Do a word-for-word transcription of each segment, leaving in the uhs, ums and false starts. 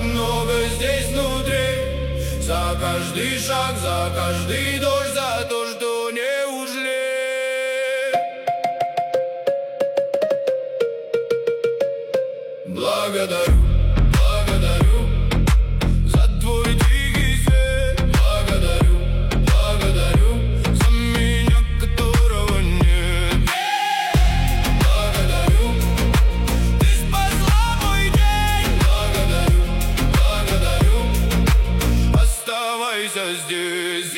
много здесь внутри. За каждый шаг, за каждый дождь, за то, что не ушли. Благодарю, благодарю за твой тихий свет. Благодарю, благодарю за меня, которого нет. Благодарю, ты спасла мой день. Благодарю, благодарю, оставайся здесь.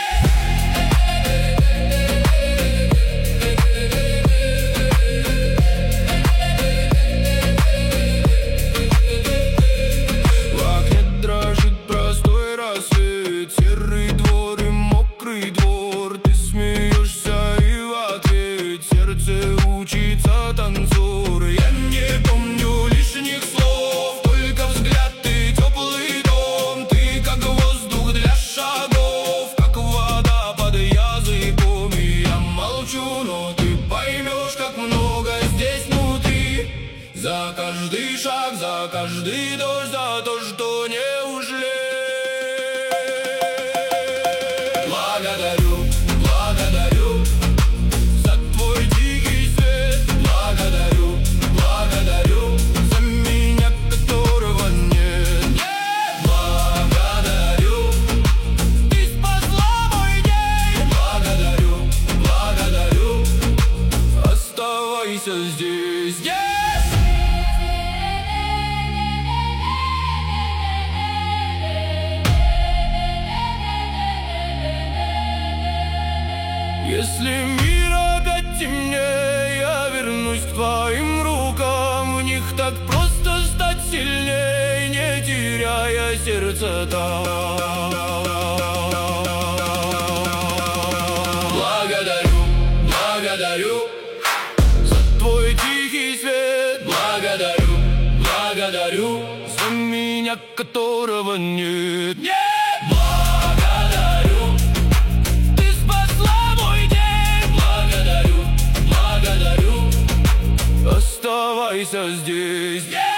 Серый двор и мокрый двор. Ты смеешься и в ответ сердце учится танцор. Я не помню лишних слов, только взгляд и теплый дом. Ты как воздух для шагов, как вода под языком. И я молчу, но ты поймешь, как много здесь внутри. За каждый шаг, за каждый дождь, за то, что не ушли. Благодарю, благодарю за твой тихий свет. Благодарю, благодарю за меня, которого нет. Благодарю, ты спасла мой день. Благодарю, благодарю, оставайся здесь. Если мир опять темнее, я вернусь к твоим рукам. В них так просто стать сильнее, не теряя сердце там. Благодарю, благодарю за твой тихий свет. Благодарю, благодарю за меня, которого нет. Оставайся здесь.